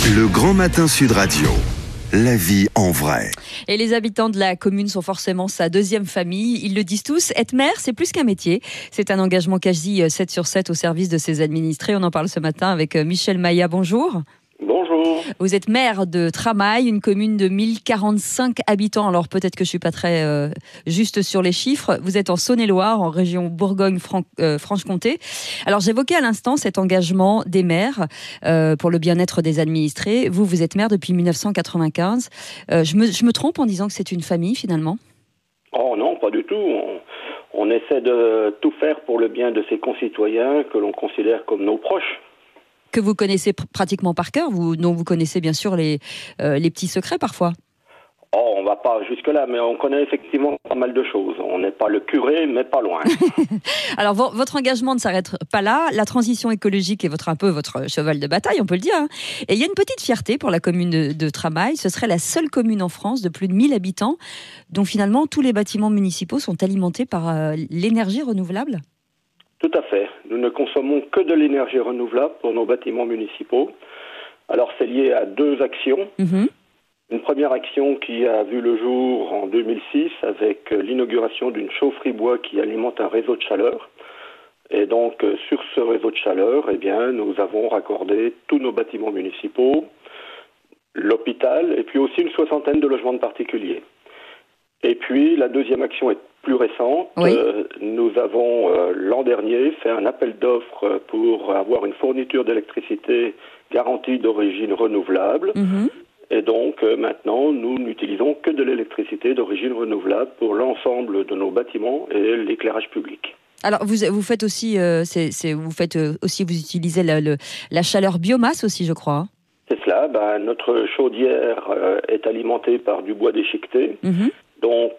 Le Grand Matin Sud Radio. La vie en vrai. Et les habitants de la commune sont forcément sa deuxième famille. Ils le disent tous, être maire, c'est plus qu'un métier. C'est un engagement quasi 7 sur 7 au service de ses administrés. On en parle ce matin avec Michel Maillat. Bonjour. Bonjour. Vous êtes maire de Tramail, une commune de 1045 habitants. Alors peut-être que je suis pas très juste sur les chiffres. Vous êtes en Saône-et-Loire, en région Bourgogne-Franche-Comté. Alors j'évoquais à l'instant cet engagement des maires pour le bien-être des administrés. Vous êtes maire depuis 1995. Je me trompe en disant que c'est une famille finalement ? Oh non, pas du tout. On essaie de tout faire pour le bien de ses concitoyens que l'on considère comme nos proches. Que vous connaissez pratiquement par cœur, dont vous connaissez bien sûr les petits secrets parfois. Oh, on va pas jusque-là, mais on connaît effectivement pas mal de choses. On n'est pas le curé, mais pas loin. Alors, votre engagement ne s'arrête pas là. La transition écologique est un peu votre cheval de bataille, on peut le dire. Hein. Et il y a une petite fierté pour la commune de Tramail. Ce serait la seule commune en France de plus de 1000 habitants dont finalement tous les bâtiments municipaux sont alimentés par l'énergie renouvelable. Tout à fait. Nous ne consommons que de l'énergie renouvelable pour nos bâtiments municipaux. Alors, c'est lié à deux actions. Mmh. Une première action qui a vu le jour en 2006 avec l'inauguration d'une chaufferie bois qui alimente un réseau de chaleur. Et donc, sur ce réseau de chaleur, nous avons raccordé tous nos bâtiments municipaux, l'hôpital et puis aussi une soixantaine de logements de particuliers. Et puis, la deuxième action est plus récente. Oui. Nous avons, l'an dernier, fait un appel d'offres pour avoir une fourniture d'électricité garantie d'origine renouvelable. Mmh. Et donc, maintenant, nous n'utilisons que de l'électricité d'origine renouvelable pour l'ensemble de nos bâtiments et l'éclairage public. Alors, vous faites aussi, vous utilisez la chaleur biomasse aussi, je crois. C'est cela. Notre chaudière est alimentée par du bois déchiqueté. Mmh. Donc,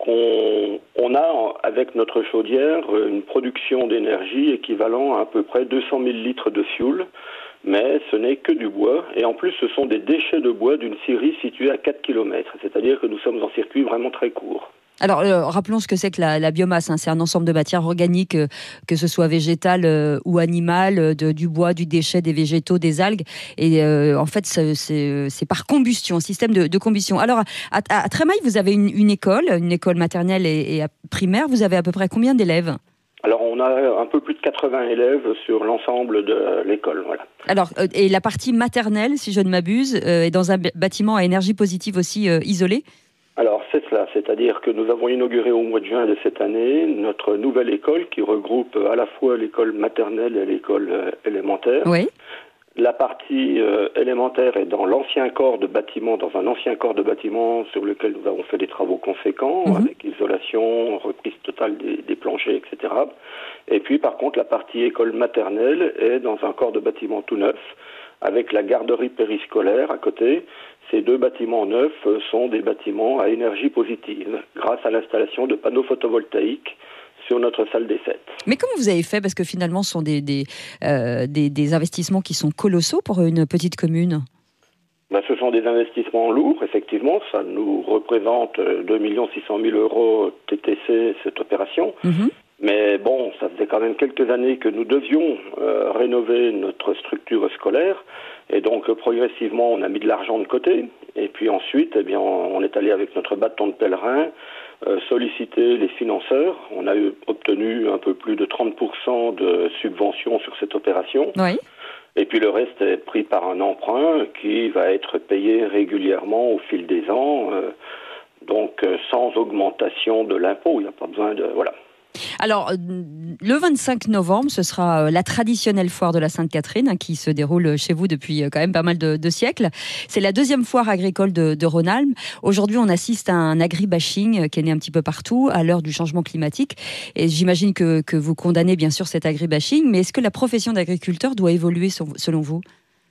on a, avec notre chaudière, une production d'énergie équivalent à peu près 200 000 litres de fioul. Mais ce n'est que du bois. Et en plus, ce sont des déchets de bois d'une scierie située à 4 km. C'est-à-dire que nous sommes en circuit vraiment très court. Alors, rappelons ce que c'est que la biomasse. Hein. C'est un ensemble de matières organiques, que ce soit végétales ou animales, du bois, du déchet, des végétaux, des algues. Et en fait, c'est par combustion, système de combustion. Alors, à Tramail, vous avez une école maternelle et primaire. Vous avez à peu près combien d'élèves ? Alors, on a un peu plus de 80 élèves sur l'ensemble de l'école, voilà. Alors, et la partie maternelle, si je ne m'abuse, est dans un bâtiment à énergie positive aussi isolé ? Alors, c'est cela, c'est-à-dire que nous avons inauguré au mois de juin de cette année notre nouvelle école qui regroupe à la fois l'école maternelle et l'école élémentaire. Oui. La partie élémentaire est dans l'ancien corps de bâtiment, dans un ancien corps de bâtiment sur lequel nous avons fait des travaux conséquents, avec isolation, reprise totale des planchers, etc. Et puis, par contre, la partie école maternelle est dans un corps de bâtiment tout neuf, avec la garderie périscolaire à côté. Ces deux bâtiments neufs sont des bâtiments à énergie positive, grâce à l'installation de panneaux photovoltaïques sur notre salle des fêtes. Mais comment vous avez fait ? Parce que finalement, ce sont des investissements qui sont colossaux pour une petite commune. Ce sont des investissements lourds, effectivement. Ça nous représente 2 600 000 euros TTC, cette opération. Mmh. Mais bon, ça faisait quand même quelques années que nous devions rénover notre structure scolaire. Et donc, progressivement, on a mis de l'argent de côté. Et puis ensuite, on est allé avec notre bâton de pèlerin solliciter les financeurs. On a obtenu un peu plus de 30% de subventions sur cette opération. Oui. Et puis le reste est pris par un emprunt qui va être payé régulièrement au fil des ans, donc sans augmentation de l'impôt. Il n'y a pas besoin de... Voilà. Alors, le 25 novembre, ce sera la traditionnelle foire de la Sainte-Catherine qui se déroule chez vous depuis quand même pas mal de siècles. C'est la deuxième foire agricole de Rhône-Alpes. Aujourd'hui, on assiste à un agri-bashing qui est né un petit peu partout à l'heure du changement climatique. Et j'imagine que vous condamnez bien sûr cet agri-bashing, mais est-ce que la profession d'agriculteur doit évoluer selon vous ?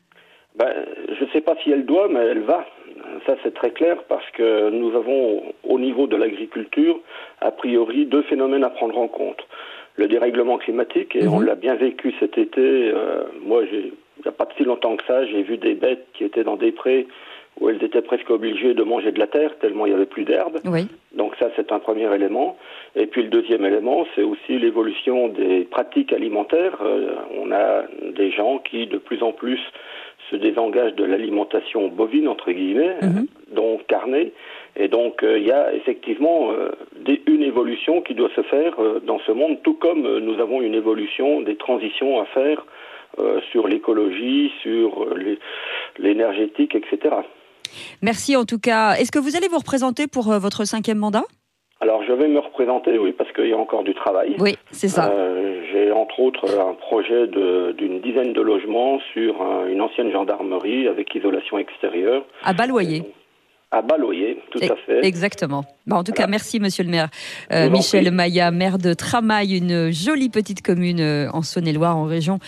Je ne sais pas si elle doit, mais elle va. Ça, c'est très clair parce que nous avons, au niveau de l'agriculture, a priori, deux phénomènes à prendre en compte. Le dérèglement climatique, et on l'a bien vécu cet été. Moi, il n'y a pas si longtemps que ça, j'ai vu des bêtes qui étaient dans des prés où elles étaient presque obligées de manger de la terre tellement il n'y avait plus d'herbe. Oui. Donc ça, c'est un premier élément. Et puis le deuxième élément, c'est aussi l'évolution des pratiques alimentaires. On a des gens qui, de plus en plus, se désengage de l'alimentation bovine, entre guillemets, donc carnée. Et donc, il y a effectivement une évolution qui doit se faire dans ce monde, tout comme nous avons une évolution, des transitions à faire sur l'écologie, sur l'énergétique, etc. Merci en tout cas. Est-ce que vous allez vous représenter pour votre 5e mandat ? Alors, je vais me représenter, oui, parce qu'il y a encore du travail. Oui, c'est ça. J'ai entre autres un projet d'une dizaine de logements sur une ancienne gendarmerie avec isolation extérieure. À Balloyer. À Balloyer, tout à fait. Exactement. En tout cas, merci Monsieur le maire. Michel Maillat, maire de Tramaille, une jolie petite commune en Saône-et-Loire, en région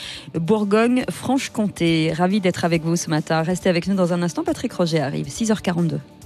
Bourgogne-Franche-Comté. Ravi d'être avec vous ce matin. Restez avec nous dans un instant. Patrick Roger arrive, 6h42.